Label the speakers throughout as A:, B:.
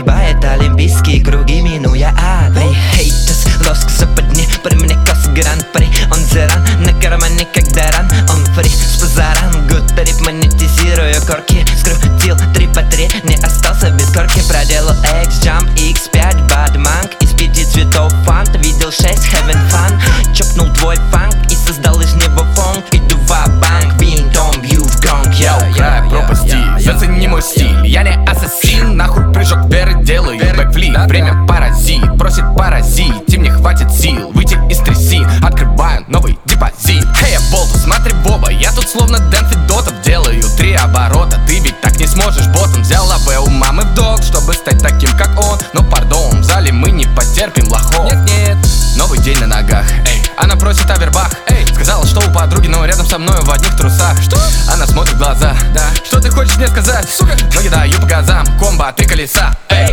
A: огибает олимпийские круги, минуя ад. Эй, хейтес, лоск западни, при мне кос гран-при. Он зеран, на кармане как даран. Он фри, с базаран, гуд тариф, монетизирую корки. Скрутил 3 по 3, не остался без корки. Проделал X-Jump, X5, Badmank. Из 5 цветов фант, видел 6, having fun. Чокнул твой фанк и создал из него фонк. Иду ва-банк, винтом, бью в гонг.
B: Край пропасти, зацени мой стиль. Я не ассасин, нахуй прыжок веры делаю бэкфлип, время паразит, просит паразит. Им не хватит сил выйти из трясин. Открываю новый депозит. Эй, я болту, смотри Боба, я тут словно Дэн Федотов. Делаю 3 оборота, ты ведь так не сможешь ботом. Взял АБ у мамы в долг, чтобы стать таким как он. Но пардон, в зале мы не потерпим лохов. Нет, новый день на ногах, эй. Она просит авербах, эй. Сказала, что у подруги, но рядом со мной в одних трусах. Что? Она смотрит в глаза, да. Что ты хочешь мне сказать, сука? Ноги даю по газам, комбо 3 колеса, эй.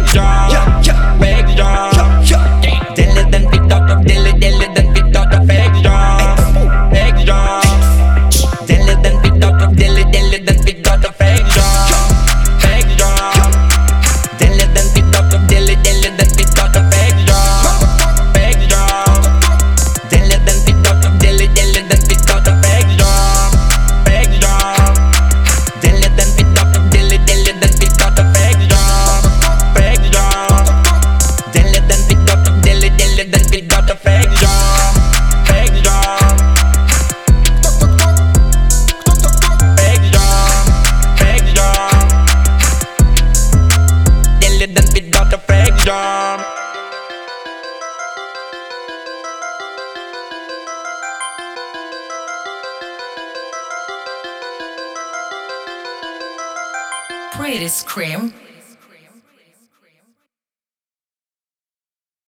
A: Dille den Fedotov, dille den Fedotov, X-Jump, X-Jump. Dille den Fedotov, dille den Fedotov, X-Jump, X-Jump. Dille den Fedotov, dille den Fedotov, X-Jump, X-Jump. Dille den Fedotov, dille den Fedotov, X-Jump, X-Jump. Dille den Fedotov, dille den Fedotov, X-Jump, X-Jump. Dille den Fedotov, dille den Fedotov, X-Jump, X-Jump. X-Jump, X-Jump. Dille den Fedotov, X-Jump.
C: Pretty Scream